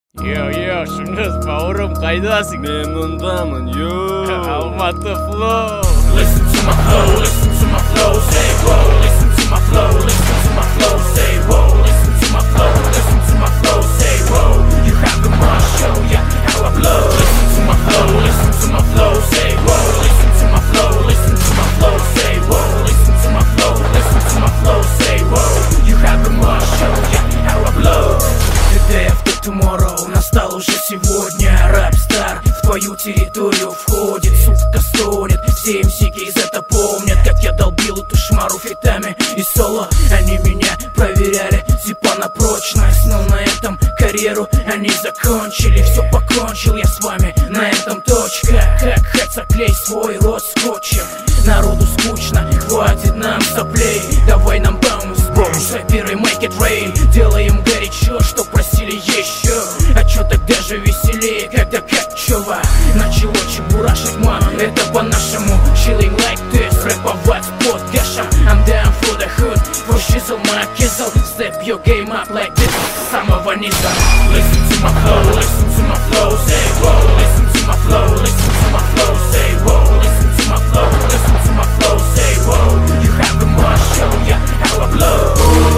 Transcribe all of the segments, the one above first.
Yo, Шыңғыс бауырым, қайдасың? Мен мұндамын, yo. Алматы flow. Listen to my flow, listen to my flow, say whoa. Listen to my flow, listen to my flow, say whoa. Listen to my flow, listen to my flow, say whoa. You have to my show, yeah, how I blow. Listen to my flow, listen to my flow, say whoa. Listen to my flow, listen to my flow, say whoa. Listen to my flow, listen to my flow, say whoa. You have to my show, yeah, how I blow. The day after tomorrow, настал уже сегодня. Рэп-стар в твою территорию входит, сука стонет. Все МС-ки из это помнят, как я долбил эту шмару фитами и соло. Они меня проверяли, типа на прочность, но на этом карьеру они закончили. Все покончил я с вами, на этом точка. Как хоть заклей свой рот скотчем. Народу скучно, хватит нам соплей. Давай нам баунс, рэперы make it rain. Делаем горячо, что просили еще. А чё тогда же веселее, когда Качева начало чебурашить, ман, это по-нашему. Chilling like this, рэповать под кэшем. I'm down for the hood, for shizzle my kizzle. Step your game up like this, с самого низа. Listen to my flow, listen to my flow, say whoa. Listen to my flow, listen to my flow, say whoa. Listen to my flow, listen to my flow, say whoa. You have my show, yeah, how I blow.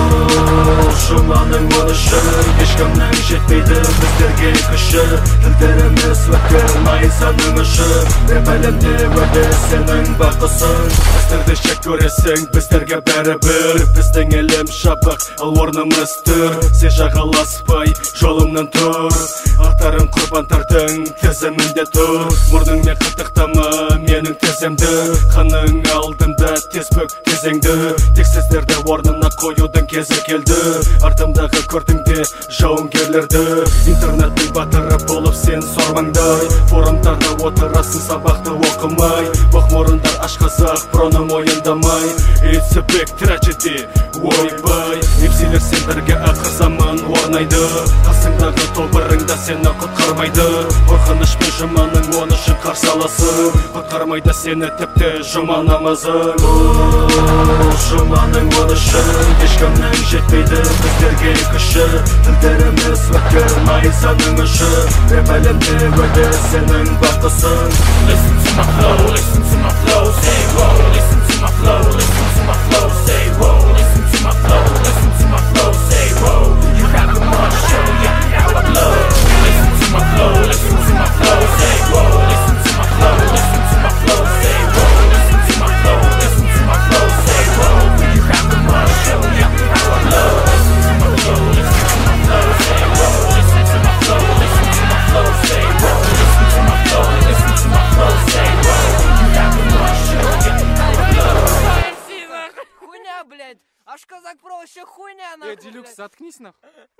Шуманың мұнышы, ешкімнің жетпейді біздерге күші. Тілдеріміз өткір, найзаның ұшы. Рэп әлемде өді сенің бақысың. Біздерді жек көресің, біздерге бәрі бір. Біздің әлем шабық, ал орнымыз түр. Сен жағаласпай, жолыңнан тұр. Ақтарың құрбандардың тізімінде тұр. Мұрныңмен қытықтама менің тіземді. Қаның алдында тез бөк кезеңді. Тек сіздерді орнына қоюдың кезі келді. Артымдағы көрдіңде жауынгерлерді. Интернеттің батыры болып сен сормаңдай. Форумдарда отырасың сабақты оқымай. Боқмұрындар аш қазақ проны мойындамай. It's a big tragedy, ойбай. Емселер сендерге ақыр заман орнайды. Қасыңдағы тобырыңда сені құтқармайды. Қорқыныш пен жұманың оны үшін қарсы аласың. Құтқармайды сені тіпті жұма намазың. Жұманың оны үшін ешкімнің жетпейді біздерге күші. Тілдеріміз өткір, найзаның ұшы. Рэп әлемде өді сенің бақысың. Listen to my flow, listen to my flow, say whoa. Listen to my flow, listen to my flow, say whoa. Listen to my flow, listen to my flow, say whoa. You have a one show, yeah, how I blow. Listen to my flow, listen to my flow, say whoa. Listen to my flow, listen to my flow, say whoa. Listen to my flow, listen to my flow, say whoa. You have a one show, yeah, how I blow. Listen to my flow, listen to my flow, say whoa. Listen to my flow, listen to my flow, say whoa. Listen to my flow, listen to my flow, say whoa. You have a one show, yeah, how I blow. Хуйня, блядь. Аж Казак Про вообще хуйня, нахуй. Делюкс, заткнись нахуй.